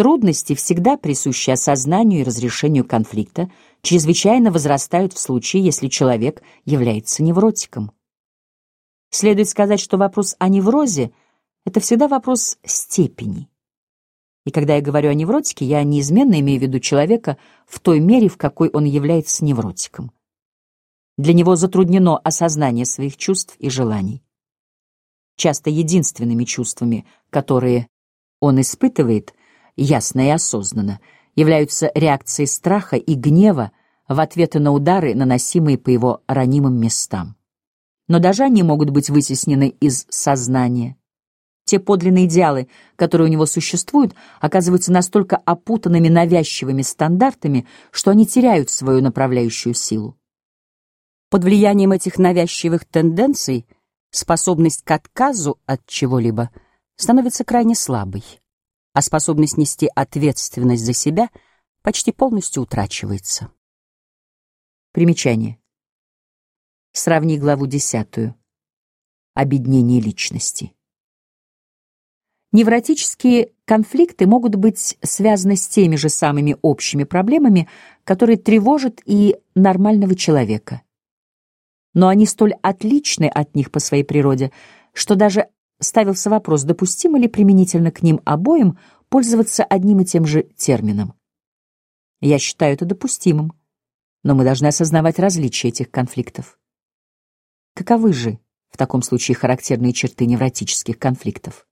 Трудности, всегда присущие осознанию и разрешению конфликта, чрезвычайно возрастают в случае, если человек является невротиком. Следует сказать, что вопрос о неврозе — это всегда вопрос степени. И когда я говорю о невротике, я неизменно имею в виду человека в той мере, в какой он является невротиком. Для него затруднено осознание своих чувств и желаний. Часто единственными чувствами, которые он испытывает, ясно и осознанно, являются реакции страха и гнева в ответы на удары, наносимые по его ранимым местам. Но даже они могут быть вытеснены из сознания. Те подлинные идеалы, которые у него существуют, оказываются настолько опутанными навязчивыми стандартами, что они теряют свою направляющую силу. Под влиянием этих навязчивых тенденций способность к отказу от чего-либо становится крайне слабой, а способность нести ответственность за себя почти полностью утрачивается. Примечание. Сравни главу 10. Обеднение личности. Невротические конфликты могут быть связаны с теми же самыми общими проблемами, которые тревожат и нормального человека. Но они столь отличны от них по своей природе, что даже ставился вопрос, допустимо ли применительно к ним обоим пользоваться одним и тем же термином. Я считаю это допустимым, но мы должны осознавать различия этих конфликтов. Каковы же в таком случае характерные черты невротических конфликтов?